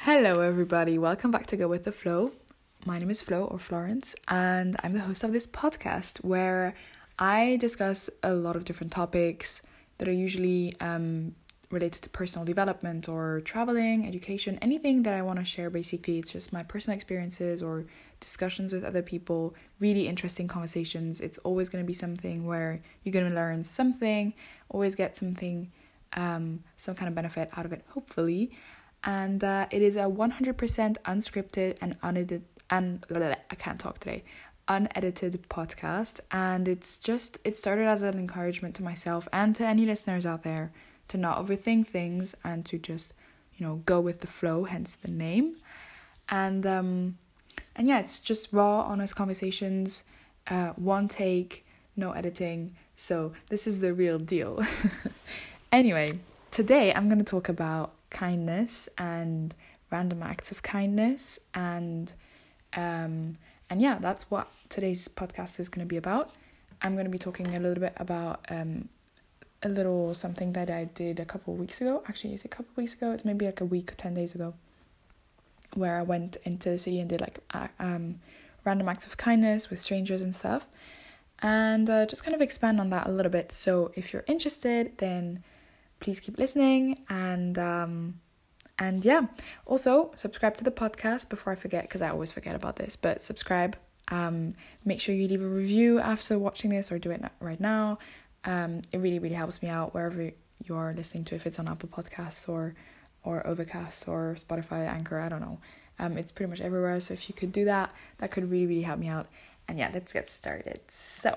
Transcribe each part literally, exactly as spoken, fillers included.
Hello everybody, welcome back to Go With The Flow. My name is Flo or Florence and I'm the host of this podcast where I discuss a lot of different topics that are usually um, related to personal development or traveling, education, anything that I want to share basically. It's just my personal experiences or discussions with other people, really interesting conversations. It's always going to be something where you're going to learn something, always get something, um, some kind of benefit out of it, hopefully. And uh, it is a one hundred percent unscripted and unedited, and I can't talk today, unedited podcast. And it's just, it started as an encouragement to myself and to any listeners out there to not overthink things and to just, you know, go with the flow, hence the name. And, um, and yeah, it's just raw, honest conversations, uh, one take, no editing. So this is the real deal. Anyway, today I'm going to talk about kindness and random acts of kindness, and um and yeah, that's what today's podcast is going to be about. I'm going to be talking a little bit about um a little something that I did a couple of weeks ago. Actually, is it a couple of weeks ago? It's maybe like a week or ten days ago, where I went into the city and did like uh, um random acts of kindness with strangers and stuff, and uh, just kind of expand on that a little bit. So if you're interested, then please keep listening, and um and yeah, also subscribe to the podcast before I forget, because I always forget about this, but subscribe. Um make sure you leave a review after watching this, or do it right now. Um it really really helps me out wherever you're listening to, if it's on Apple Podcasts or or Overcast or Spotify, Anchor, I don't know. Um it's pretty much everywhere, so if you could do that, that could really really help me out. And yeah, let's get started. So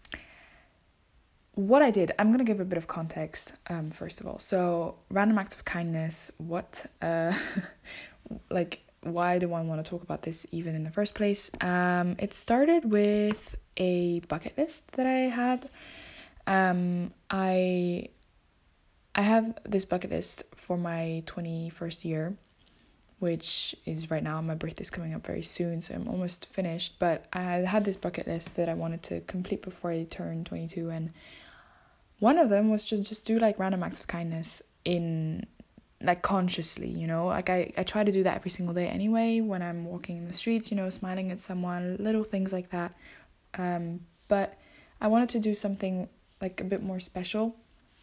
what I did, I'm going to give a bit of context, um, first of all. So, random acts of kindness, what, uh, like, why do I want to talk about this even in the first place? Um, it started with a bucket list that I had. Um, I, I have this bucket list for my twenty-first year, which is right now. My birthday's coming up very soon, so I'm almost finished. But I had this bucket list that I wanted to complete before I turned twenty-two, and one of them was just just do like random acts of kindness in like consciously, you know, like I, I try to do that every single day anyway, when I'm walking in the streets, you know, smiling at someone, little things like that. Um, but I wanted to do something like a bit more special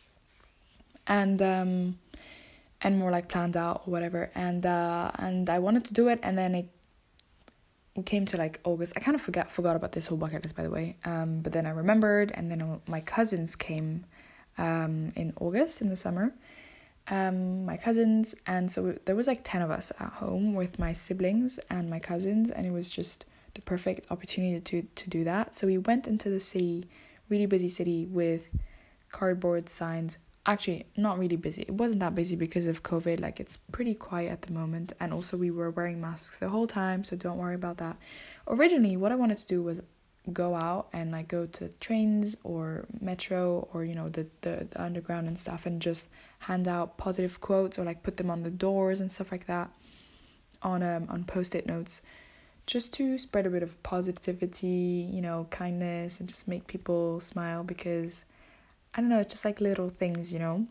and um and more like planned out or whatever. And uh and I wanted to do it, and then it we came to like August. I kind of forgot forgot about this whole bucket list, by the way. Um, but then I remembered, and then my cousins came um, in August, in the summer. Um, my cousins, and so there was like ten of us at home with my siblings and my cousins, and it was just the perfect opportunity to, to do that. So we went into the city, really busy city, with cardboard signs. Actually, not really busy. It wasn't that busy because of COVID. Like, it's pretty quiet at the moment. And also, we were wearing masks the whole time, so don't worry about that. Originally, what I wanted to do was go out and, like, go to trains or metro or, you know, the, the, the underground and stuff, and just hand out positive quotes or, like, put them on the doors and stuff like that on um on post-it notes, just to spread a bit of positivity, you know, kindness, and just make people smile, because I don't know, it's just like little things, you know,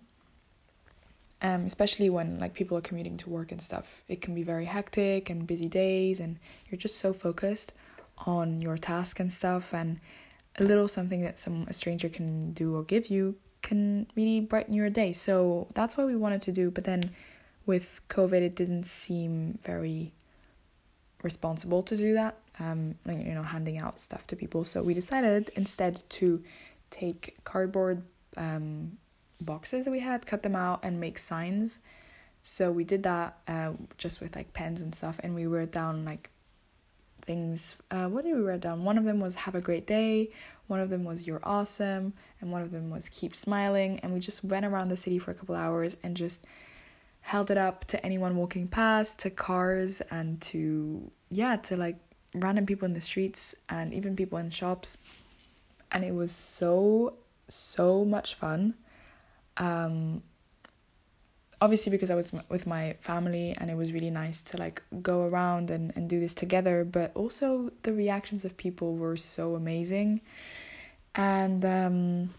um, especially when like people are commuting to work and stuff. It can be very hectic and busy days, and you're just so focused on your task and stuff, and a little something that some a stranger can do or give you can really brighten your day. So that's what we wanted to do. But then with COVID, it didn't seem very responsible to do that, um, like, you know, handing out stuff to people. So we decided instead to take cardboard um boxes that we had, cut them out, and make signs. So we did that uh just with like pens and stuff, and we wrote down like things. Uh what did we write down? One of them was "Have a great day," one of them was "You're awesome," and one of them was "Keep smiling." And we just went around the city for a couple hours and just held it up to anyone walking past, to cars, and to yeah to like random people in the streets, and even people in shops. And it was so, so much fun. Um, obviously, because I was with my family, and it was really nice to like go around and, and do this together. But also the reactions of people were so amazing. And, um,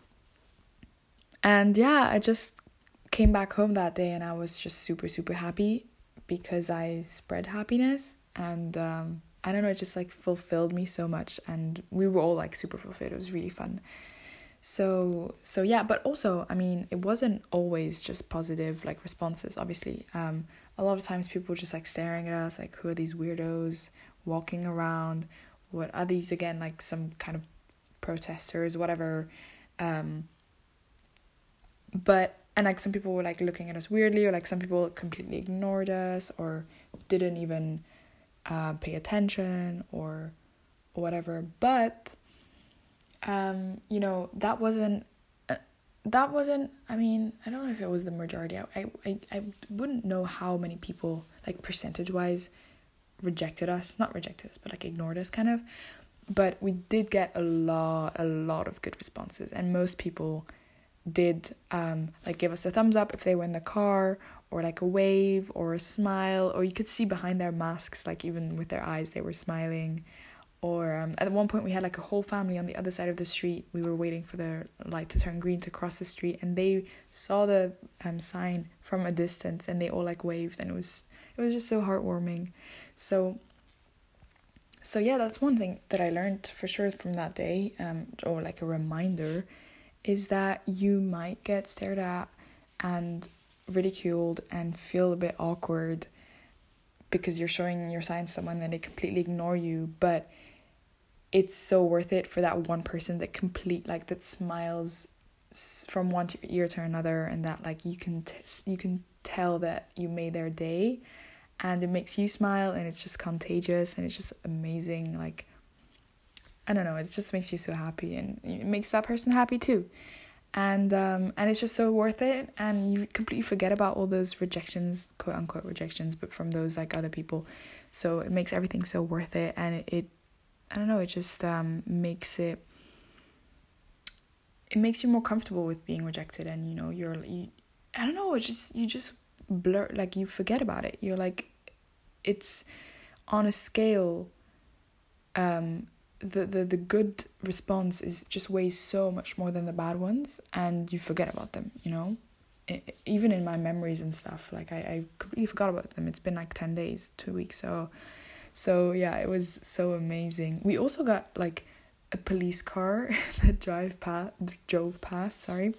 and yeah, I just came back home that day, and I was just super, super happy because I spread happiness, and um, I don't know, it just like fulfilled me so much, and we were all like super fulfilled. It was really fun. So so yeah, but also, I mean, it wasn't always just positive like responses, obviously. Um, a lot of times people were just like staring at us, like, who are these weirdos walking around? What are these again? Like some kind of protesters, whatever. Um, but and like some people were like looking at us weirdly, or like some people completely ignored us or didn't even uh, pay attention or, or whatever. But um, you know, that wasn't uh, that wasn't. I mean, I don't know if it was the majority. I I I wouldn't know how many people, like percentage wise, rejected us. Not rejected us, but like ignored us, kind of. But we did get a lot, a lot of good responses, and most people did um like give us a thumbs up if they were in the car, or like a wave or a smile, or you could see behind their masks, like even with their eyes they were smiling. Or um, at one point we had like a whole family on the other side of the street. We were waiting for the light to turn green to cross the street, and they saw the um sign from a distance, and they all like waved, and it was it was just so heartwarming. So so yeah, that's one thing that I learned for sure from that day, um or like a reminder, is that you might get stared at and ridiculed and feel a bit awkward because you're showing your sign to someone and they completely ignore you, but it's so worth it for that one person that complete like that smiles from one ear to another, and that like you can t- you can tell that you made their day, and it makes you smile, and it's just contagious, and it's just amazing. Like, I don't know, it just makes you so happy, and it makes that person happy too. And um and it's just so worth it, and you completely forget about all those rejections, quote unquote rejections, but from those like other people. So it makes everything so worth it, and it, it I don't know, it just um makes it it makes you more comfortable with being rejected, and you know, you're you, I don't know, it's just you just blur, like you forget about it. You're like, it's on a scale, um the, the, the good response is just weighs so much more than the bad ones, and you forget about them, you know? It, even in my memories and stuff, like I, I completely forgot about them. It's been like ten days, two weeks, so so yeah, it was so amazing. We also got like a police car that drive past, drove past, sorry,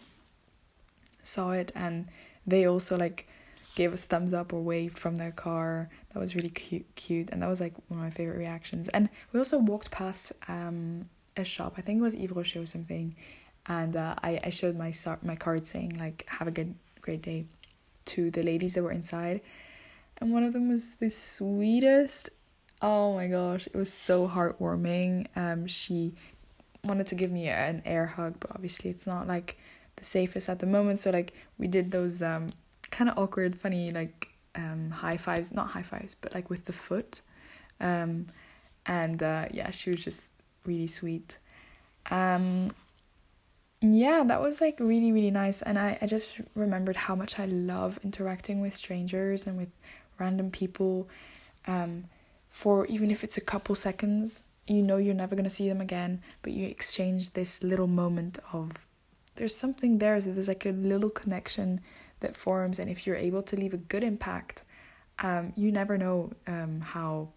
saw it, and they also like gave us thumbs up or waved from their car. That was really cute, cute, and that was like one of my favorite reactions. And we also walked past um a shop, I think it was Yves Rocher or something, and uh, I, I showed my my card saying like, have a good great day, to the ladies that were inside, and one of them was the sweetest. Oh my gosh, it was so heartwarming. Um she wanted to give me an air hug, but obviously it's not like the safest at the moment, so like we did those um kind of awkward, funny, like um high fives, not high fives, but like with the foot. Um and uh yeah, she was just really sweet. Um yeah, that was like really, really nice. And I, I just remembered how much I love interacting with strangers and with random people, um for even if it's a couple seconds. You know, you're never going to see them again, but you exchange this little moment of, there's something there, so there's like a little connection that forms, and if you're able to leave a good impact, um you never know um how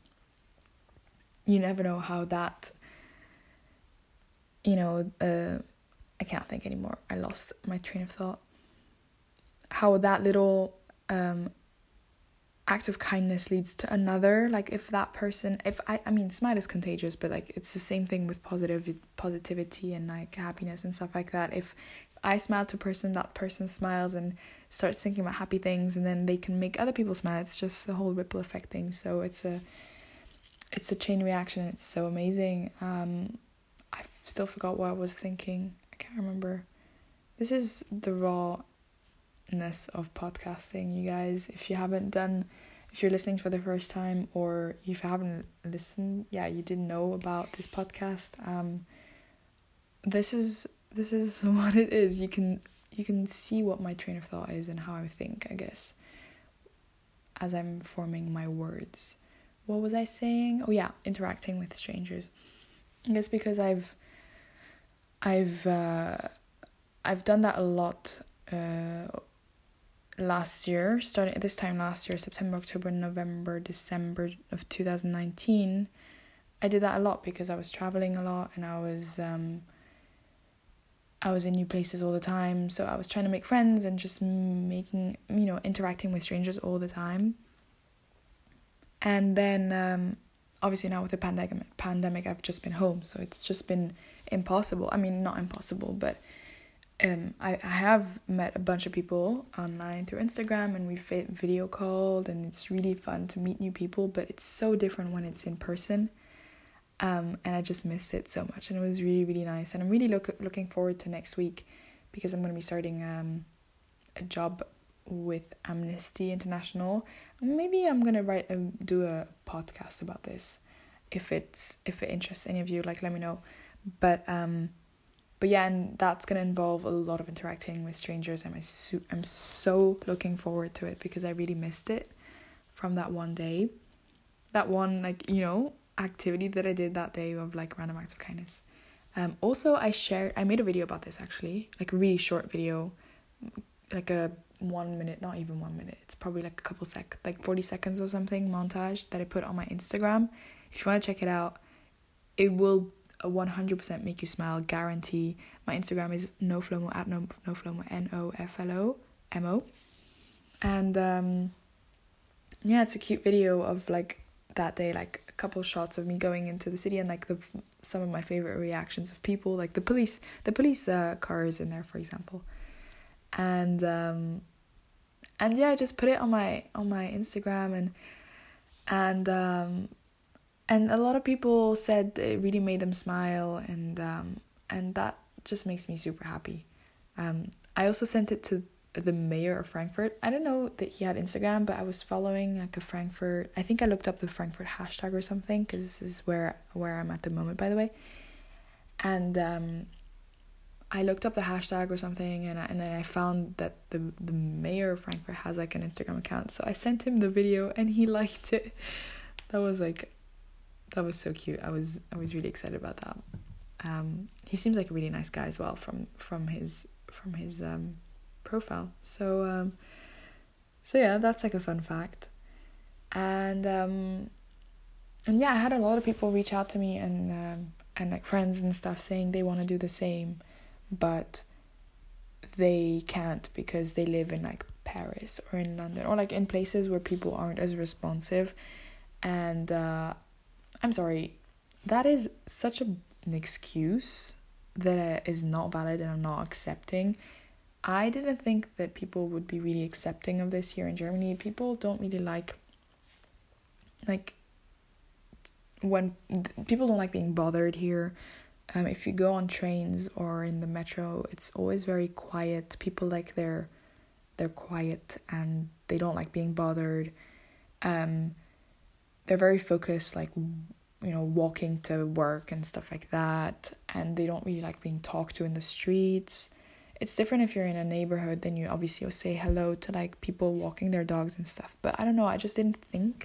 you never know how that, you know, uh I can't think anymore, I lost my train of thought, how that little um act of kindness leads to another. Like if that person, if I I mean, smile is contagious, but like it's the same thing with positive positivity and like happiness and stuff like that. If I smile to a person, that person smiles and starts thinking about happy things, and then they can make other people smile. It's just a whole ripple effect thing. So it's a it's a chain reaction. It's so amazing. Um, I still forgot what I was thinking. I can't remember. This is the rawness of podcasting, you guys. If you haven't done, if you're listening for the first time, or if you haven't listened, yeah, you didn't know about this podcast. Um, this is. This is what it is. You can you can see what my train of thought is and how I think, I guess, as I'm forming my words. What was I saying? Oh yeah, interacting with strangers. I guess because I've I've uh, I've done that a lot uh, last year, starting at this time last year, September, October, November, December of two thousand nineteen, I did that a lot because I was traveling a lot and I was um I was in new places all the time. So I was trying to make friends and just making, you know, interacting with strangers all the time. And then um obviously now with the pandemic, pandemic, I've just been home, so it's just been impossible. I mean, not impossible, but um, I, I have met a bunch of people online through Instagram, and we've video called, and it's really fun to meet new people, but it's so different when it's in person. Um, and I just missed it so much, and it was really, really nice. And I'm really look, looking forward to next week, because I'm going to be starting um, a job with Amnesty International. Maybe I'm gonna write a, do a podcast about this if it's if it interests any of you. Like, let me know. But um but yeah, and that's gonna involve a lot of interacting with strangers, and I'm so, I'm so looking forward to it, because I really missed it from that one day, that one like you know activity that I did that day of like random acts of kindness. Um also, I shared I made a video about this, actually, like a really short video, like a one minute, not even one minute, it's probably like a couple sec like forty seconds or something montage that I put on my Instagram. If you want to check it out, it will one hundred percent make you smile, guarantee. My Instagram is noflomo, at no, noflomo, N O F L O M O. And um yeah, it's a cute video of like that day, like a couple shots of me going into the city, and like the some of my favorite reactions of people, like the police the police uh, car is in there, for example. And um and yeah, I just put it on my on my Instagram, and and um and a lot of people said it really made them smile, and um and that just makes me super happy. um I also sent it to the mayor of Frankfurt. I don't know that he had Instagram, but I was following like a Frankfurt, I think I looked up the Frankfurt hashtag or something, because this is where where I'm at the moment, by the way. And um I looked up the hashtag or something, and I, and then I found that the the mayor of Frankfurt has like an Instagram account. So I sent him the video, and he liked it. That was like, that was so cute. I was I was really excited about that. Um, he seems like a really nice guy as well from from his from his um profile. So um, so yeah, that's like a fun fact. And um, and yeah, I had a lot of people reach out to me, and um, and like friends and stuff, saying they want to do the same, but they can't because they live in like Paris or in London, or like in places where people aren't as responsive. And uh, I'm sorry, that is such a, an excuse that uh, is not valid, and I'm not accepting. I didn't think that people would be really accepting of this here in Germany. People don't really like, like, when people don't like being bothered here. Um, if you go on trains or in the metro, it's always very quiet. People like their, they're quiet, and they don't like being bothered. Um, they're very focused, like, you know, walking to work and stuff like that. And they don't really like being talked to in the streets. It's different if you're in a neighborhood, then you obviously will say hello to like people walking their dogs and stuff. But I don't know, I just didn't think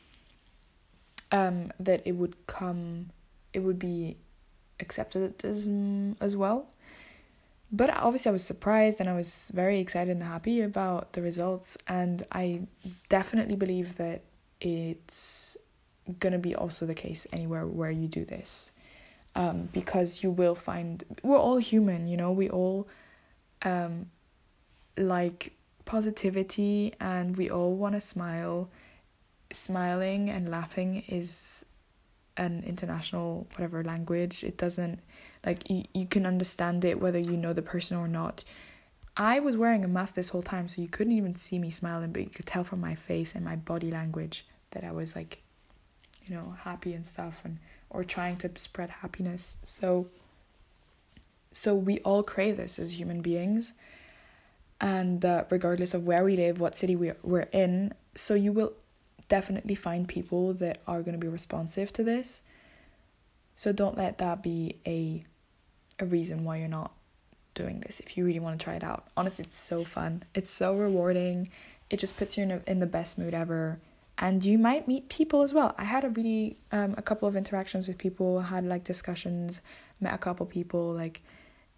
um, that it would come, it would be accepted as as well. But obviously I was surprised, and I was very excited and happy about the results, and I definitely believe that it's gonna be also the case anywhere where you do this, um because you will find, we're all human, you know, we all um like positivity, and we all want to smile. Smiling and laughing is an international whatever language. It doesn't, like, you, you can understand it whether you know the person or not. I was wearing a mask this whole time, so you couldn't even see me smiling, but you could tell from my face and my body language that I was like, you know, happy and stuff, and or trying to spread happiness. So so we all crave this as human beings, and uh, regardless of where we live, what city we, we're in. So you will definitely find people that are going to be responsive to this. So don't let that be a a reason why you're not doing this if you really want to try it out. Honestly, it's so fun. It's so rewarding. It just puts you in, a, in the best mood ever. And you might meet people as well. I had a really, um, a couple of interactions with people, had like discussions, met a couple people, like,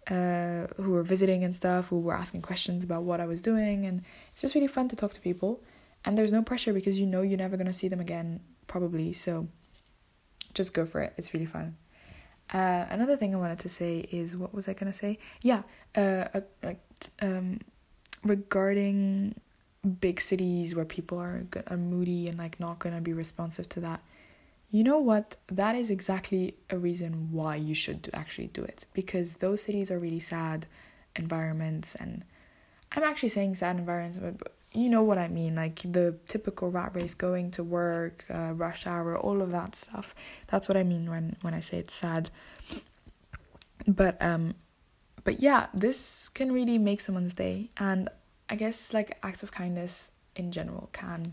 uh, who were visiting and stuff, who were asking questions about what I was doing, and it's just really fun to talk to people. And there's no pressure because you know you're never gonna see them again, probably. So just go for it. It's really fun. Uh, another thing I wanted to say is, what was I gonna say? Yeah, uh, uh like um, regarding big cities where people are are moody and like not gonna be responsive to that. You know what? That is exactly a reason why you should do, actually do it, because those cities are really sad environments, and I'm actually saying sad environments, but, but you know what I mean, like the typical rat race, going to work, uh, rush hour, all of that stuff. That's what I mean when, when I say it's sad. But um, but yeah, this can really make someone's day, and I guess like acts of kindness in general can,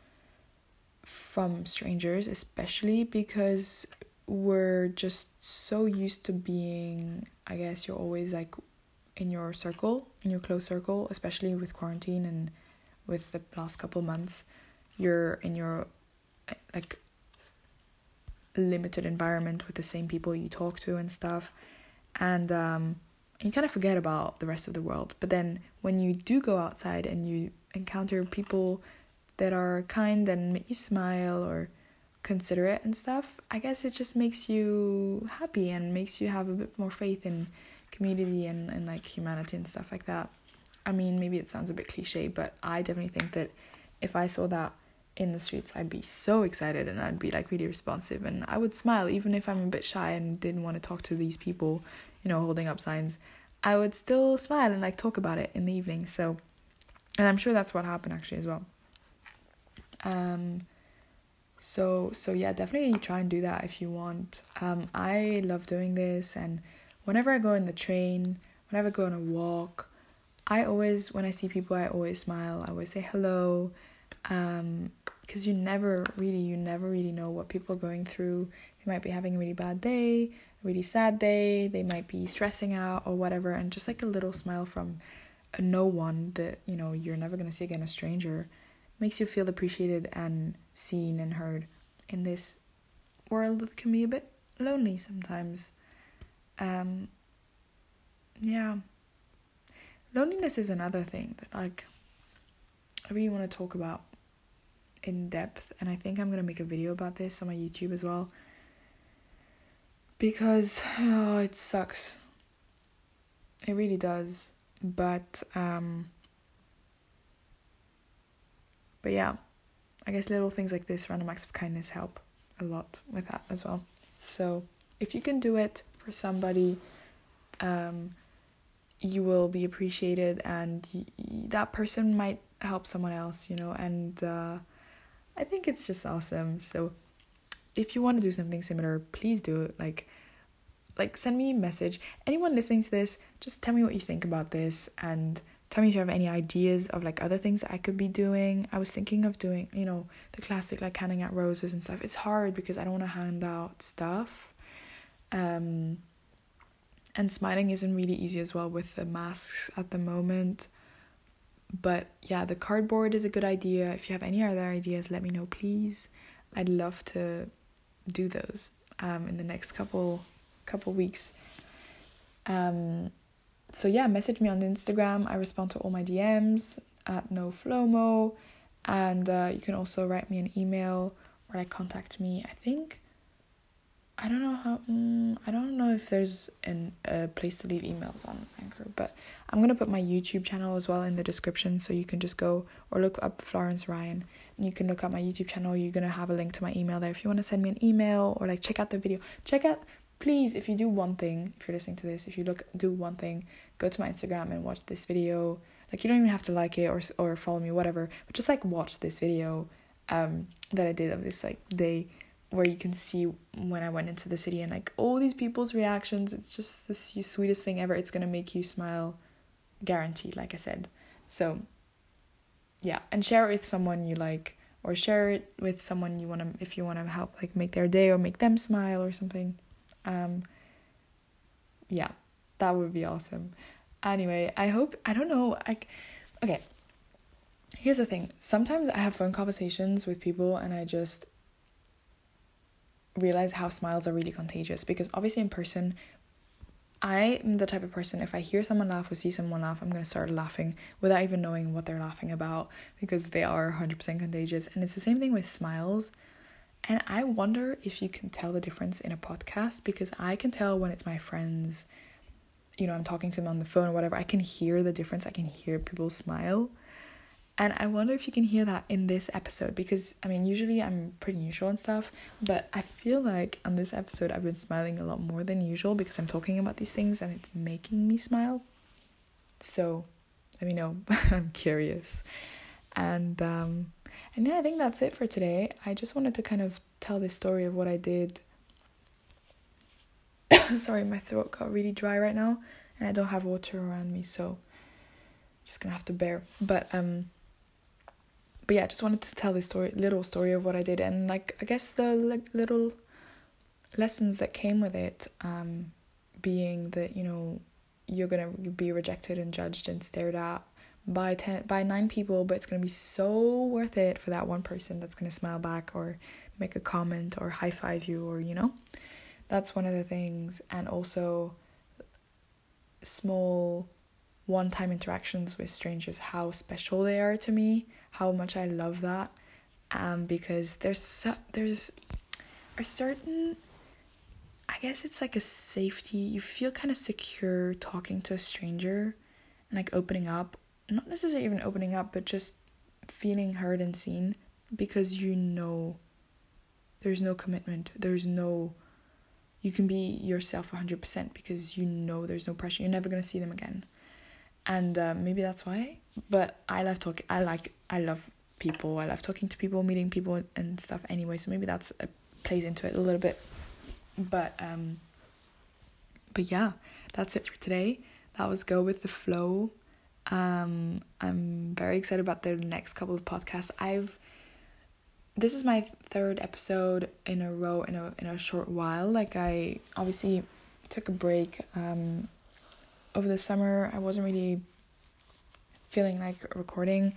from strangers especially, because we're just so used to being, I guess you're always like in your circle, in your close circle, especially with quarantine and with the last couple months, you're in your like limited environment with the same people you talk to and stuff, and um you kind of forget about the rest of the world. But then when you do go outside and you encounter people that are kind and make you smile or considerate and stuff, I guess it just makes you happy and makes you have a bit more faith in community and, and like humanity and stuff like that. I mean, maybe it sounds a bit cliche, but I definitely think that if I saw that in the streets, I'd be so excited and I'd be like really responsive, and I would smile even if I'm a bit shy and didn't want to talk to these people, you know, holding up signs. I would still smile and like talk about it in the evening. So, and I'm sure that's what happened actually as well. Um, so, so yeah, definitely try and do that if you want. Um, I love doing this, and whenever I go in the train, whenever I go on a walk, I always, when I see people, I always smile. I always say hello, um, because you never really, you never really know what people are going through. They might be having a really bad day, a really sad day, they might be stressing out or whatever, and just like a little smile from a no one that, you know, you're never going to see again, a stranger, makes you feel appreciated and seen and heard in this world that can be a bit lonely sometimes. Um, yeah. Loneliness is another thing that like I really want to talk about in depth, and I think I'm going to make a video about this on my YouTube as well, because oh, it sucks. It really does. But um But yeah, I guess little things like this, random acts of kindness, help a lot with that as well. So if you can do it for somebody, um, you will be appreciated, and y- y- that person might help someone else, you know, and uh, I think it's just awesome. So if you want to do something similar, please do it. Like, like send me a message. Anyone listening to this, just tell me what you think about this, and tell me if you have any ideas of like other things that I could be doing. I was thinking of doing, you know, the classic like handing out roses and stuff. It's hard because I don't want to hand out stuff. Um, and smiling isn't really easy as well with the masks at the moment. But yeah, the cardboard is a good idea. If you have any other ideas, let me know, please. I'd love to do those um, in the next couple couple weeks. Um. So yeah, message me on Instagram. I respond to all my D Ms at noflomo, and uh, you can also write me an email or like contact me. I think I don't know how. Um, I don't know if there's an a place to leave emails on Anchor, but I'm gonna put my YouTube channel as well in the description, so you can just go or look up Florence Ryan, and you can look up my YouTube channel. You're gonna have a link to my email there if you want to send me an email or like check out the video. Check out. Please, if you do one thing, if you're listening to this, if you look do one thing, go to my Instagram and watch this video. Like, you don't even have to like it or or follow me, whatever, but just like watch this video um that I did of this like day, where you can see when I went into the city and like all these people's reactions. It's just the sweetest thing ever. It's gonna make you smile, guaranteed, like I said. So yeah, and share it with someone you like, or share it with someone you want to, if you want to help like make their day or make them smile or something. Um, yeah, that would be awesome. Anyway, I hope, I don't know, like, okay, here's the thing. Sometimes I have phone conversations with people and I just realize how smiles are really contagious, because obviously in person, I am the type of person, if I hear someone laugh or see someone laugh, I'm going to start laughing without even knowing what they're laughing about, because they are one hundred percent contagious. And it's the same thing with smiles. And I wonder if you can tell the difference in a podcast, because I can tell when it's my friends, you know, I'm talking to them on the phone or whatever, I can hear the difference. I can hear people smile. And I wonder if you can hear that in this episode, because, I mean, usually I'm pretty neutral and stuff, but I feel like on this episode I've been smiling a lot more than usual because I'm talking about these things and it's making me smile. So, let me know. I'm curious. And, um, and yeah, I think that's it for today. I just wanted to kind of tell this story of what I did. Sorry, my throat got really dry right now, and I don't have water around me, so just gonna have to bear. But, um... But yeah, I just wanted to tell this story, little story of what I did, and like I guess the like little lessons that came with it, um, being that, you know, you're gonna be rejected and judged and stared at by ten by nine people, but it's gonna be so worth it for that one person that's gonna smile back or make a comment or high five you, or, you know, that's one of the things. And also small one-time interactions with strangers, how special they are to me, how much I love that, um, because there's so, there's a certain, I guess it's like a safety, you feel kind of secure talking to a stranger and like opening up, not necessarily even opening up, but just feeling heard and seen, because you know there's no commitment, there's no, you can be yourself one hundred percent because you know there's no pressure, you're never going to see them again. And uh, maybe that's why, but I love talking, I like, I love people, I love talking to people, meeting people and stuff anyway, so maybe that's, uh, plays into it a little bit, but, um, but yeah, that's it for today. That was Go With The Flow. um, I'm very excited about the next couple of podcasts. I've, this is my third episode in a row, in a, in a short while, like I obviously took a break, um, over the summer. I wasn't really feeling like recording.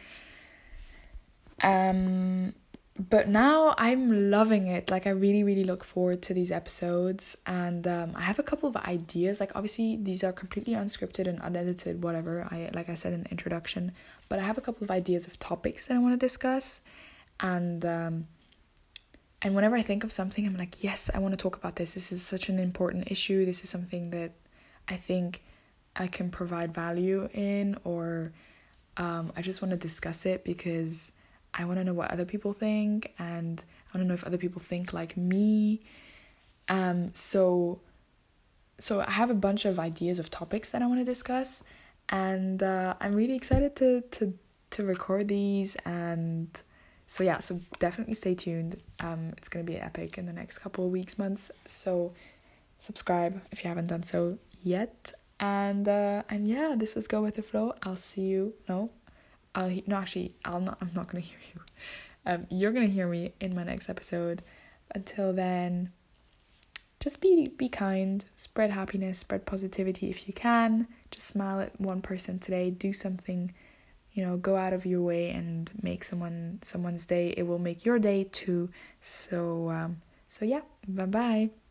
Um, but now I'm loving it. Like I really, really look forward to these episodes. And um, I have a couple of ideas. Like obviously these are completely unscripted and unedited, whatever. I like I said in the introduction. But I have a couple of ideas of topics that I want to discuss. And um, and whenever I think of something, I'm like, yes, I want to talk about this. This is such an important issue. This is something that I think I can provide value in, or um, I just want to discuss it because I want to know what other people think, and I want to know if other people think like me. Um, so, so I have a bunch of ideas of topics that I want to discuss, and uh, I'm really excited to to to record these. And so yeah, so definitely stay tuned. Um, it's gonna be epic in the next couple of weeks, months. So subscribe if you haven't done so yet. And uh and yeah, this was Go With The Flow. I'll see you. No, I'll he- no actually I'll not. I'm not gonna hear you. Um, you're gonna hear me in my next episode. Until then, just be be kind. Spread happiness. Spread positivity if you can. Just smile at one person today. Do something. You know, go out of your way and make someone someone's day. It will make your day too. So um. So yeah. Bye bye.